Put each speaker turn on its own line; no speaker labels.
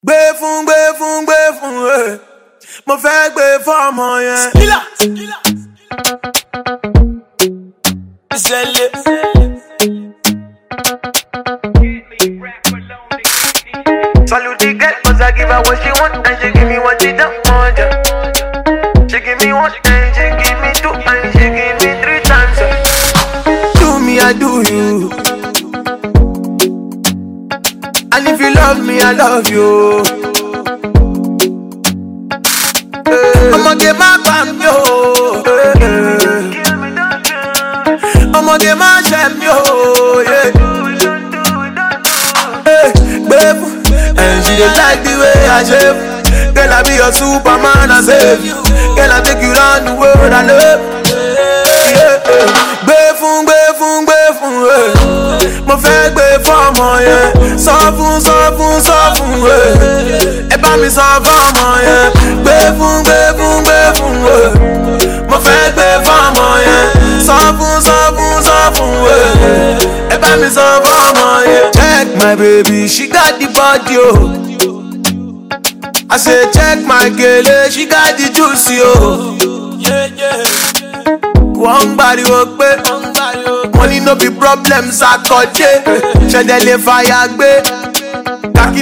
Gbé fún, mo fẹ́ gbé fọ́mọ yẹn. Ìṣẹ̀lẹ̀.
Salute the girl, cause I give her what she want and she give me what she don't want. She give me one and she give me two and she give me 3 times.
Do me, I do you. And if you love me, I love you. I'ma get my bam, yo. I'ma get my sham, yo. Yeah. And she just like the way I shave. Girl, I be your Superman, I save you. Girl, I take you round the world, I love. Gbé fún, mo fẹ́ gbé fọ́mọ yẹn. Sọ fún, ẹ bá mi sọ fọ́mọ yẹn. Gbé fún, mo fẹ́ gbé fọ́mọ yẹn. Sọ fún, ẹ bá mi sọ fọ́mọ yẹn. Check my baby, she got the body, oh. I say check my girl, she got the juicy, oh. One body work, money no be problems, I got it. Shedele fire,